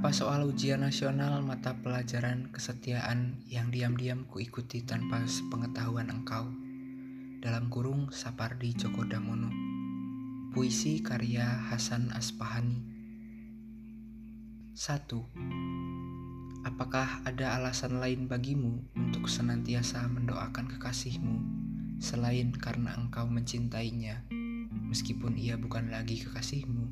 Beberapa soal ujian nasional mata pelajaran kesetiaan yang diam-diam kuikuti tanpa sepengetahuan engkau. Dalam kurung Sapardi Djoko Damono. Puisi karya Hasan Aspahani. 1. Apakah ada alasan lain bagimu untuk senantiasa mendoakan kekasihmu selain karena engkau mencintainya, meskipun ia bukan lagi kekasihmu?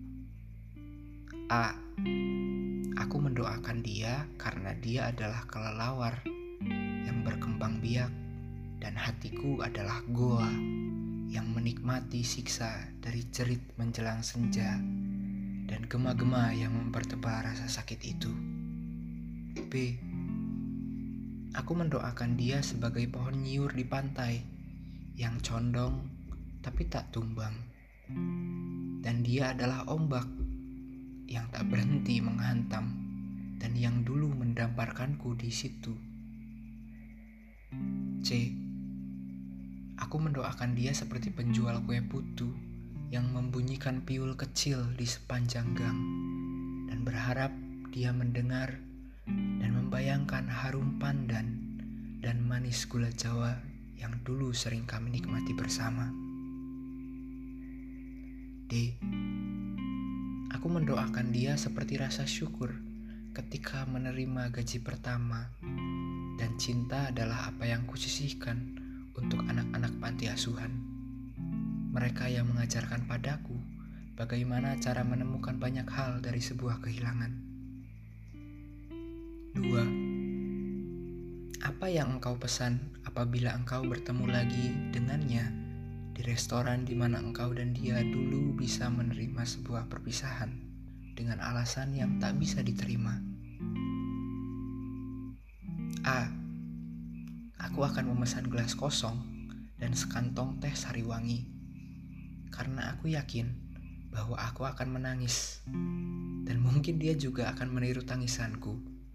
A. Aku mendoakan dia karena dia adalah kelelawar yang berkembang biak dan hatiku adalah goa yang menikmati siksa dari jerit menjelang senja dan gema-gema yang mempertebal rasa sakit itu. B. Aku mendoakan dia sebagai pohon nyiur di pantai yang condong tapi tak tumbang, dan dia adalah ombak yang tak berhenti menghantam dan yang dulu mendamparkanku di situ. C. Aku mendoakan dia seperti penjual kue putu yang membunyikan piul kecil di sepanjang gang dan berharap dia mendengar dan membayangkan harum pandan dan manis gula Jawa yang dulu sering kami nikmati bersama. D. Aku mendoakan dia seperti rasa syukur ketika menerima gaji pertama, dan cinta adalah apa yang kusisihkan untuk anak-anak panti asuhan. Mereka yang mengajarkan padaku bagaimana cara menemukan banyak hal dari sebuah kehilangan. 2. Apa yang engkau pesan apabila engkau bertemu lagi dengannya di restoran di mana engkau dan dia dulu bisa menerima sebuah perpisahan dengan alasan yang tak bisa diterima? A. Aku akan memesan gelas kosong dan sekantong teh sariwangi karena aku yakin bahwa aku akan menangis dan mungkin dia juga akan meniru tangisanku.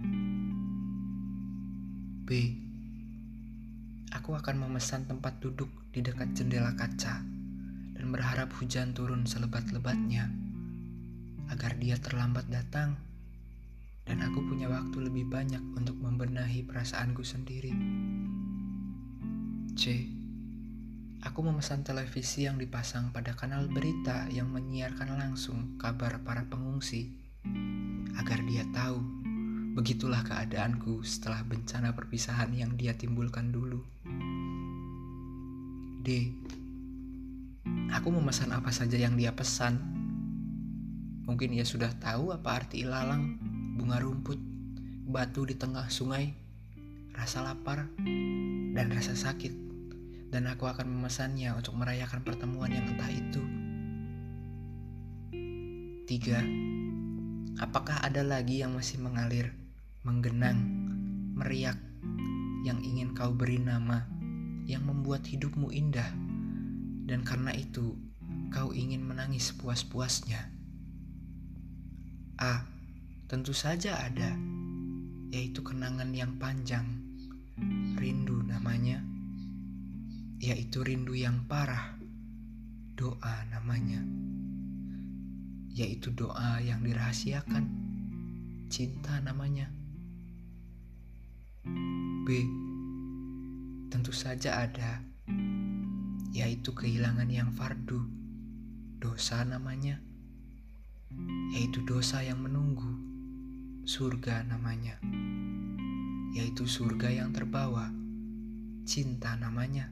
B. Aku akan memesan tempat duduk di dekat jendela kaca dan berharap hujan turun selebat-lebatnya agar dia terlambat datang dan aku punya waktu lebih banyak untuk membenahi perasaanku sendiri. C. Aku memesan televisi yang dipasang pada kanal berita yang menyiarkan langsung kabar para pengungsi agar dia tahu begitulah keadaanku setelah bencana perpisahan yang dia timbulkan dulu. D. Aku memesan apa saja yang dia pesan. Mungkin ia sudah tahu apa arti ilalang, bunga rumput, batu di tengah sungai, rasa lapar, dan rasa sakit, dan aku akan memesannya untuk merayakan pertemuan yang entah itu. 3. Apakah ada lagi yang masih mengalir, menggenang, meriak, yang ingin kau beri nama, yang membuat hidupmu indah, dan karena itu kau ingin menangis puas-puasnya? A. Tentu saja ada, yaitu kenangan yang panjang, rindu namanya, yaitu rindu yang parah, doa namanya, yaitu doa yang dirahasiakan, cinta namanya. B. Tentu saja ada, yaitu kehilangan yang fardu, dosa namanya, yaitu dosa yang menunggu, surga namanya, yaitu surga yang terbawa, cinta namanya.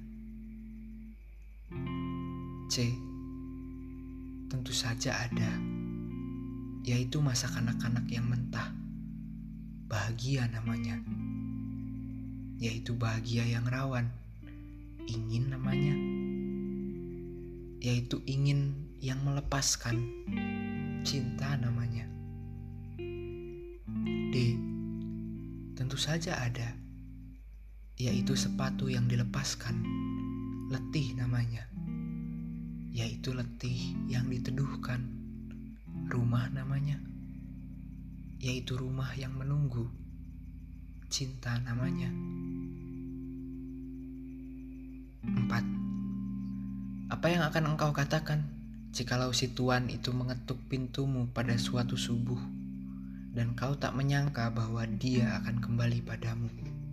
C. Tentu saja ada, yaitu masa kanak-kanak yang mentah, bahagia namanya, yaitu bahagia yang rawan, ingin namanya, yaitu ingin yang melepaskan, cinta namanya. D. Tentu saja ada, yaitu sepatu yang dilepaskan, letih namanya, yaitu letih yang diteduhkan, rumah namanya, yaitu rumah yang menunggu, cinta namanya. 4. Apa yang akan engkau katakan jikalau si tuan itu mengetuk pintumu pada suatu subuh dan kau tak menyangka bahwa dia akan kembali padamu.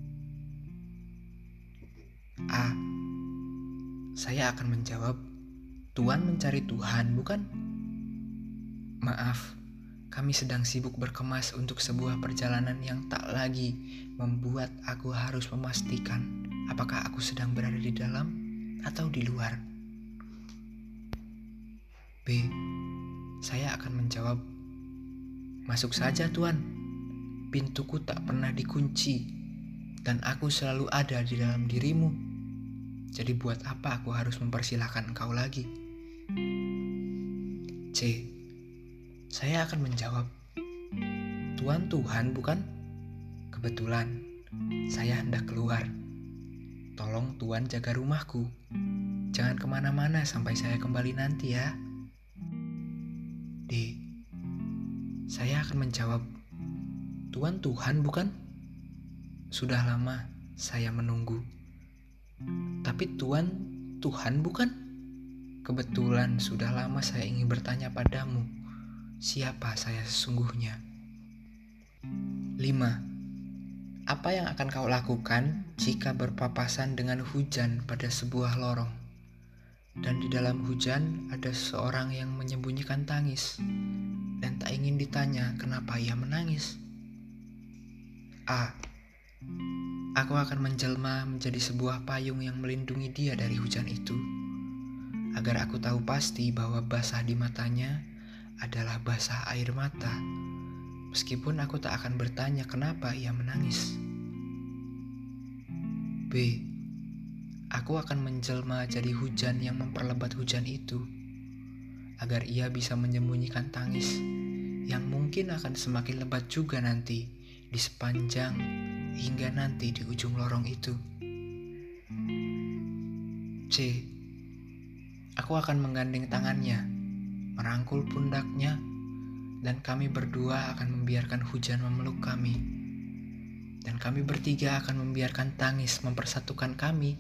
A. Saya akan menjawab, Tuan mencari Tuhan, bukan? Maaf, kami sedang sibuk berkemas untuk sebuah perjalanan yang tak lagi membuat aku harus memastikan apakah aku sedang berada di dalam atau di luar. B. Saya akan menjawab, masuk saja Tuan, pintuku tak pernah dikunci dan aku selalu ada di dalam dirimu. Jadi buat apa aku harus mempersilahkan engkau lagi? C. Saya akan menjawab, Tuan Tuhan bukan? Kebetulan, saya hendak keluar. Tolong Tuan jaga rumahku. Jangan kemana-mana sampai saya kembali nanti ya. D. Saya akan menjawab, Tuan Tuhan bukan? Sudah lama saya menunggu. Tapi Tuan Tuhan bukan? Kebetulan sudah lama saya ingin bertanya padamu, siapa saya sesungguhnya? 5. Apa yang akan kau lakukan jika berpapasan dengan hujan pada sebuah lorong? Dan di dalam hujan ada seseorang yang menyembunyikan tangis dan tak ingin ditanya kenapa ia menangis. A. Aku akan menjelma menjadi sebuah payung yang melindungi dia dari hujan itu, agar aku tahu pasti bahwa basah di matanya adalah basah air mata, meskipun aku tak akan bertanya kenapa ia menangis. B. Aku akan menjelma jadi hujan yang memperlebat hujan itu, agar ia bisa menyembunyikan tangis yang mungkin akan semakin lebat juga nanti di sepanjang hingga nanti di ujung lorong itu. C. Aku akan menggandeng tangannya, merangkul pundaknya, dan kami berdua akan membiarkan hujan memeluk kami. Dan kami bertiga akan membiarkan tangis mempersatukan kami.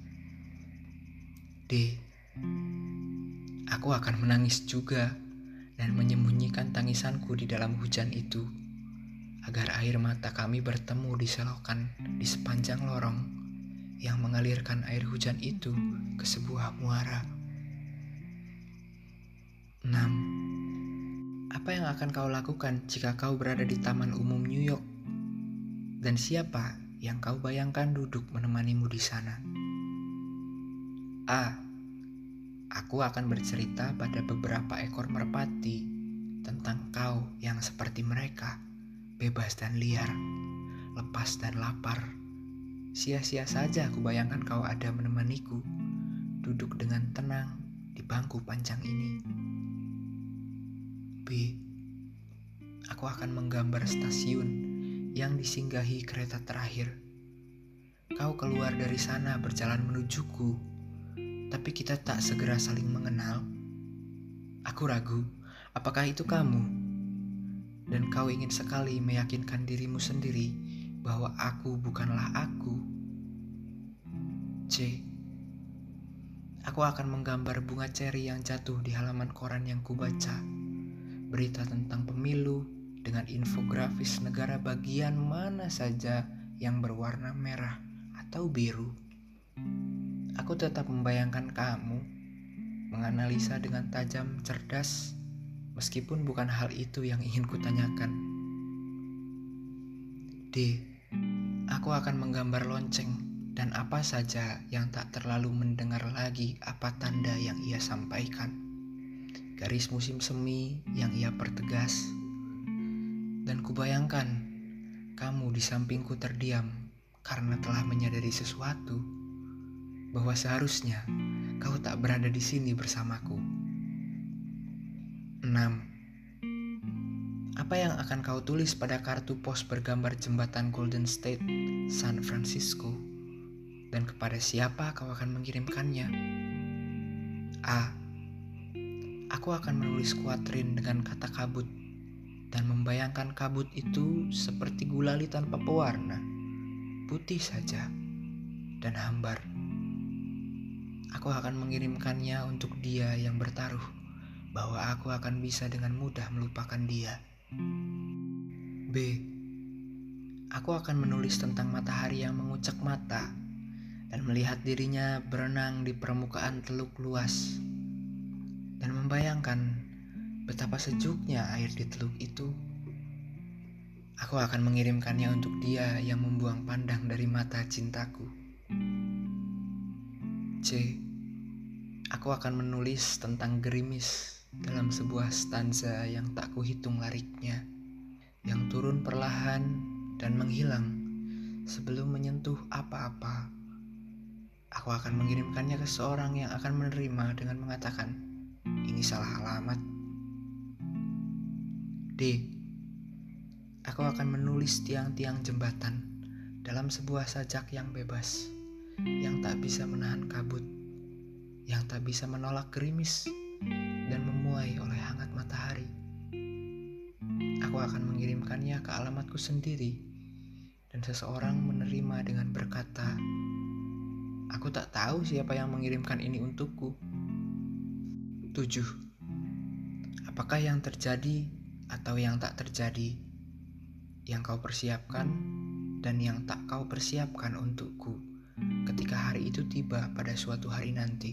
D. Aku akan menangis juga dan menyembunyikan tangisanku di dalam hujan itu, agar air mata kami bertemu di selokan di sepanjang lorong yang mengalirkan air hujan itu ke sebuah muara. 6. Apa yang akan kau lakukan jika kau berada di Taman Umum New York? Dan siapa yang kau bayangkan duduk menemanimu di sana? A. Aku akan bercerita pada beberapa ekor merpati tentang kau yang seperti mereka, bebas dan liar, lepas dan lapar. Sia-sia saja aku bayangkan kau ada menemaniku, duduk dengan tenang di bangku panjang ini. B. Aku akan menggambar stasiun yang disinggahi kereta terakhir. Kau keluar dari sana berjalan menujuku, tapi kita tak segera saling mengenal. Aku ragu, apakah itu kamu? Dan kau ingin sekali meyakinkan dirimu sendiri bahwa aku bukanlah aku. C. Aku akan menggambar bunga ceri yang jatuh di halaman koran yang kubaca. Berita tentang pemilu dengan infografis negara bagian mana saja yang berwarna merah atau biru. Aku tetap membayangkan kamu, menganalisa dengan tajam cerdas, meskipun bukan hal itu yang ingin kutanyakan. D. Aku akan menggambar lonceng dan apa saja yang tak terlalu mendengar lagi apa tanda yang ia sampaikan. Garis musim semi yang ia pertegas. Dan kubayangkan kamu di sampingku terdiam karena telah menyadari sesuatu, bahwa seharusnya kau tak berada di sini bersamaku. 6. Apa yang akan kau tulis pada kartu pos bergambar jembatan Golden State, San Francisco? Dan kepada siapa kau akan mengirimkannya? A. Aku akan menulis kuatrin dengan kata kabut dan membayangkan kabut itu seperti gulali tanpa pewarna, putih saja dan hambar. Aku akan mengirimkannya untuk dia yang bertaruh bahwa aku akan bisa dengan mudah melupakan dia. B. Aku akan menulis tentang matahari yang mengucek mata dan melihat dirinya berenang di permukaan teluk luas, dan membayangkan betapa sejuknya air di teluk itu. Aku akan mengirimkannya untuk dia yang membuang pandang dari mata cintaku. C. Aku akan menulis tentang gerimis dalam sebuah stanza yang tak kuhitung lariknya, yang turun perlahan dan menghilang sebelum menyentuh apa-apa. Aku akan mengirimkannya ke seorang yang akan menerima dengan mengatakan, "Ini salah alamat." D. Aku akan menulis tiang-tiang jembatan dalam sebuah sajak yang bebas, yang tak bisa menahan kabut, yang tak bisa menolak gerimis dan memuai oleh hangat matahari. Aku akan mengirimkannya ke alamatku sendiri, dan seseorang menerima dengan berkata, "Aku tak tahu siapa yang mengirimkan ini untukku." 7. Apakah yang terjadi atau yang tak terjadi, yang kau persiapkan dan yang tak kau persiapkan untukku ketika hari itu tiba pada suatu hari nanti?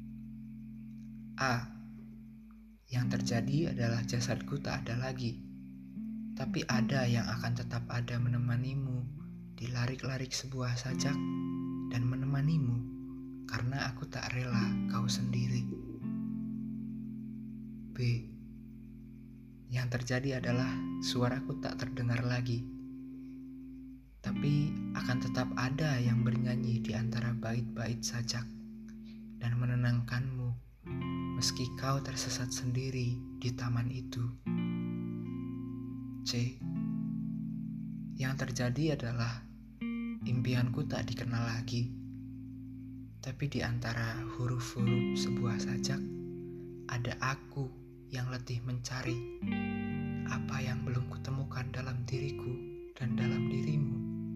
A. Yang terjadi adalah jasadku tak ada lagi, tapi ada yang akan tetap ada menemanimu di larik-larik sebuah sajak dan menemanimu karena aku tak rela kau sendiri. B. Yang terjadi adalah suaraku tak terdengar lagi, tapi akan tetap ada yang bernyanyi di antara bait-bait sajak dan menenangkanmu meski kau tersesat sendiri di taman itu. C. Yang terjadi adalah impianku tak dikenal lagi, tapi di antara huruf-huruf sebuah sajak ada aku yang letih mencari apa yang belum kutemukan dalam diriku dan dalam dirimu.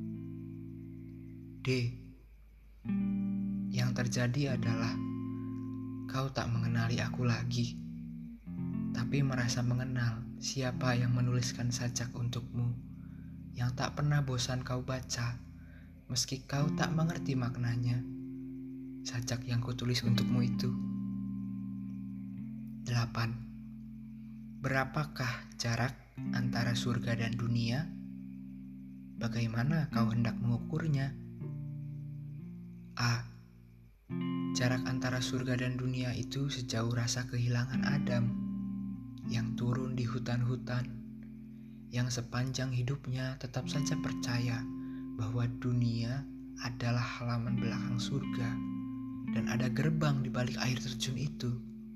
D. Yang terjadi adalah kau tak mengenali aku lagi, tapi merasa mengenal siapa yang menuliskan sajak untukmu, yang tak pernah bosan kau baca, meski kau tak mengerti maknanya, sajak yang kutulis untukmu itu. 8. Berapakah jarak antara surga dan dunia? Bagaimana kau hendak mengukurnya? A. Jarak antara surga dan dunia itu sejauh rasa kehilangan Adam, yang turun di hutan-hutan, yang sepanjang hidupnya tetap saja percaya bahwa dunia adalah halaman belakang surga dan ada gerbang di balik air terjun itu.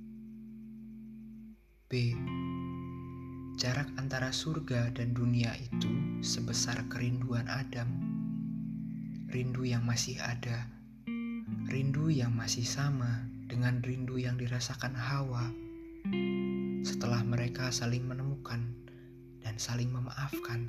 B. Jarak antara surga dan dunia itu sebesar kerinduan Adam, rindu yang masih ada, rindu yang masih sama dengan rindu yang dirasakan Hawa setelah mereka saling menemukan dan saling memaafkan.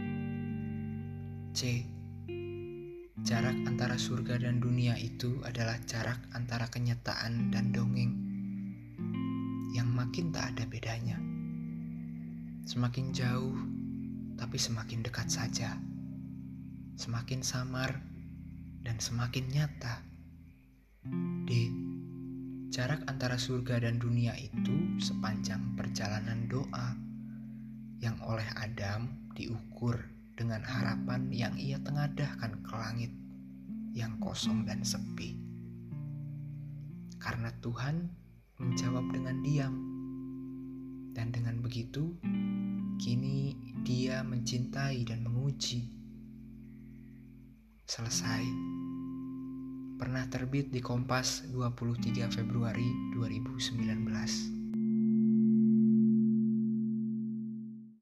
C. Jarak antara surga dan dunia itu adalah jarak antara kenyataan dan dongeng yang makin tak ada bedanya. Semakin jauh, tapi semakin dekat saja. Semakin samar dan semakin nyata. D. Jarak antara surga dan dunia itu sepanjang perjalanan doa yang oleh Adam diukur dengan harapan yang ia tengadahkan ke langit yang kosong dan sepi. Karena Tuhan menjawab dengan diam, dan dengan begitu kini Dia mencintai dan menguji. Selesai. Pernah terbit di Kompas 23 Februari 2019.